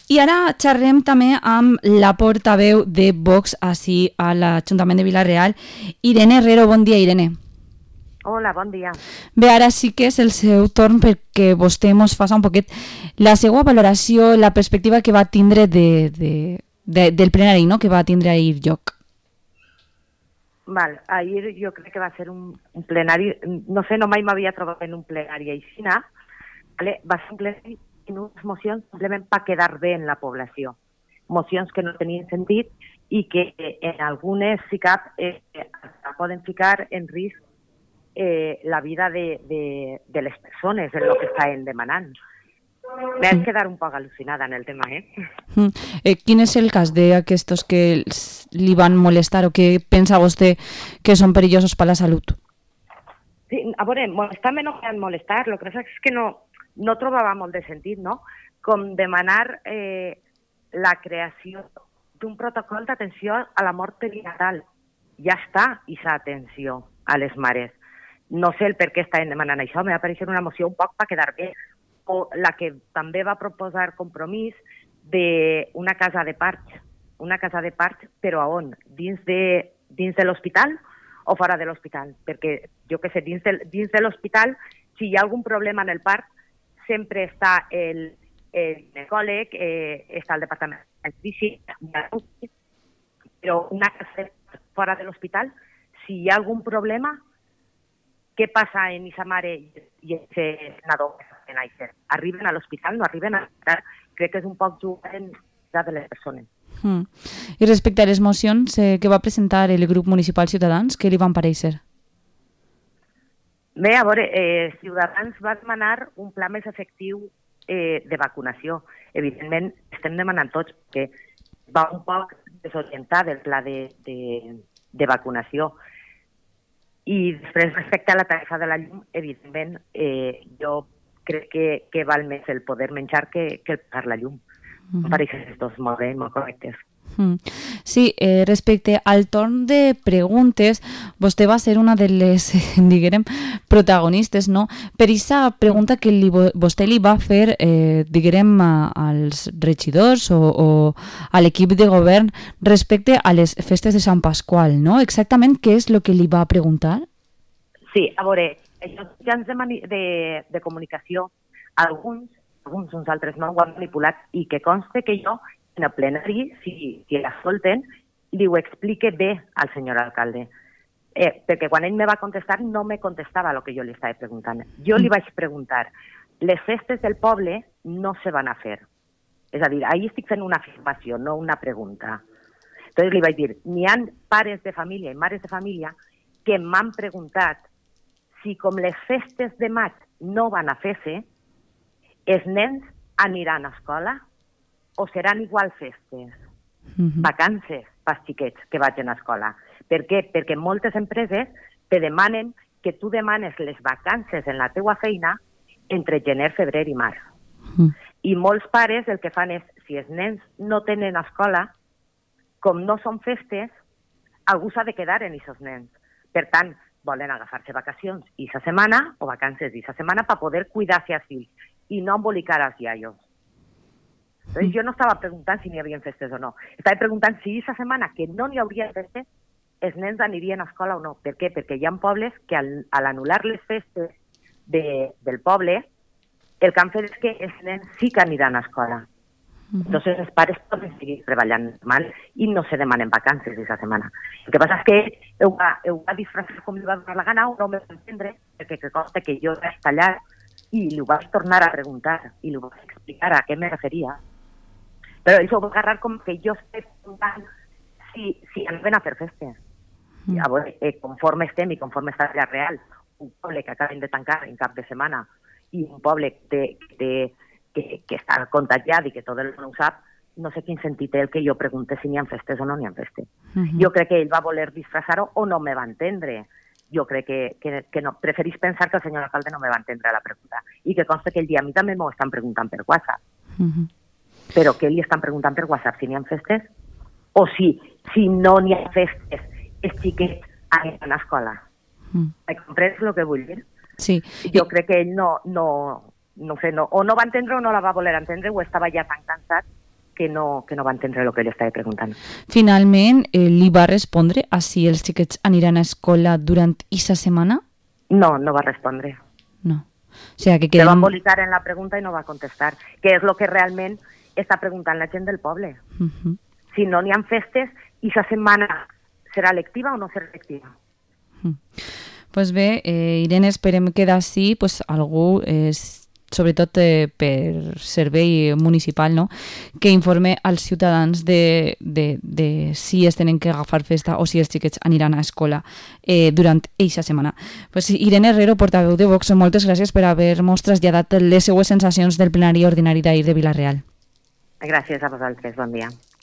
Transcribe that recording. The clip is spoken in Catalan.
I ara xerrem també amb la portaveu de Vox ací a l'Ajuntament de Vila-real, Irene Herrero. Bon dia, Irene. Hola, bon dia. Bé, ara sí que és el seu torn perquè vostè mos faci un poquet la seva valoració, la perspectiva que va tindre del plenari, no?, que va tindre ahir lloc. Val, ahir jo crec que va ser un plenari, no sé, no mai m'havia trobat en un plenari així, vale? Va ser un plenari en unes mocions simplement per quedar bé en la població. Mocions que no tenien sentit i que en algunes, si cap, poden ficar en risc la vida de les persones en el que estaven demanant. M'he quedat un poc al·lucinada en el tema, Quin és el cas d'aquestos que li van molestar o que pensa vostè que són perillosos per la salut? Sí, a veure, molestar-me no m'han molestat, el que passa és que no trobava molt de sentit, no? Com demanar la creació d'un protocol d'atenció a la mort perinatal. Ja està, aquesta atenció a les mares. No sé el per què estaven demanant això, m'ha apareixer una moció un poc per quedar bé. O la que també va proposar Compromís d'una casa de parts, però a on? Dins de l'hospital o fora de l'hospital? Perquè, jo què sé, dins de l'hospital, si hi ha algun problema en el part, sempre està el ginecòleg, està el departament físic, però una casa fora de l'hospital, si hi ha algun problema, què passa en aquesta mare i aquest nadó? Arriben a l'hospital, no arriben a l'hospital. Crec que és un poc jugar en la de les persones. I respecte a les mocions que va presentar el grup municipal Ciutadans, què li van parèixer? Bé, a veure, Ciutadans va demanar un pla més efectiu de vacunació. Evidentment, estem demanant tots que va un poc desorientat el pla de vacunació. I després, respecte a la tarifa de la llum, evidentment, jo crec que val més el poder menjar que el pagar la llum. Em pareixen els dos molt bé, molt correctes. Sí, respecte al torn de preguntes, vostè va ser una de les, diguem, protagonistes, no? Per aquesta pregunta que vostè li va fer, diguem, als regidors o a l'equip de govern respecte a les festes de Sant Pasqual, no? Exactament què és el que li va preguntar? Sí, a veure, els mitjans de comunicació, alguns, uns altres no, ho han manipulat, i que conste que jo, en el plenari, si l'escolten, li ho explique bé al senyor alcalde. Perquè quan ell me va contestar, no me contestava el que jo li estava preguntant. Jo li vaig preguntar, les festes del poble no se van a fer. És a dir, ahir estic fent una afirmació, no una pregunta. Entonces li vaig dir, n'hi ha pares de família i mares de família que m'han preguntat si com les festes de maig no van a fer-se, els nens aniran a escola o seran igual festes, vacances pels xiquets que vagin a escola. Per què? Perquè moltes empreses te demanen que tu demanes les vacances en la teua feina entre gener, febrer i març. I molts pares el que fan és, si els nens no tenen escola, com no són festes, algú s'ha de quedar en aquests nens. Per tant, volen agafar-se vacacions aquesta setmana o vacances aquesta setmana per poder cuidar-se als fills i no embolicar als iaios. Entonces, jo no estava preguntant si n'hi havia festes o no. Estava preguntant si aquesta setmana, que no n'hi hauria festes, els nens anirien a escola o no. Per què? Perquè hi ha pobles que al anul·lar les festes del poble, el que han fet és que els nens sí que aniran a escola. Entonces els pares poden seguir treballant normal i no se demanen vacances aquesta setmana. El que passa és que ho va disfressar com li va donar la gana, o no m'ho va entendre, perquè consta que jo vaig tallar i li ho vaig tornar a preguntar i li ho vaig explicar a què me referia. Però ells ho va agarrar com que jo estic preguntant si anaven a fer festes. A veure, conforme estem i conforme està la real, un poble que acaben de tancar en cap de setmana i un poble que està contagiat i que tot el món ho sap, no sé quin sentit té el que jo pregunte si n'hi ha festes o no n'hi ha festes. Jo crec que ell va voler disfressar-ho o no me va entendre. Jo crec que no. Preferís pensar que el senyor alcalde no me va entendre la pregunta. I que consta que el dia a mi també m'ho estan preguntant per WhatsApp. Però què li estan preguntant per WhatsApp? Si n'hi ha festes? O si no n'hi ha festes, els xiquets aniran a escola. Comprens el que vull dir? Sí. Jo crec que ell no sé, o no va entendre o no la va voler entendre, o estava ja tan cansat que no va entendre el que li estava preguntant. Finalment, li va respondre a si els xiquets aniran a escola durant aquesta setmana? No va respondre. No. O sea, que Se va embolicar en la pregunta i no va contestar, que és el que realment està preguntant la gent del poble. Si no n'hi ha festes, i aquesta setmana serà lectiva o no serà lectiva? Pues bé, Irene, esperem que d'ací algú, sobretot per servei municipal, no? Que informe als ciutadans de si es tenen que agafar festa o si els xiquets aniran a escola durant aquesta setmana. Pues Irene Herrero, portaveu de Vox, moltes gràcies per haver-nos traslladat les seues sensacions del plenari ordinari d'ahir de Vila-real. Gràcies a vosaltres, bon dia.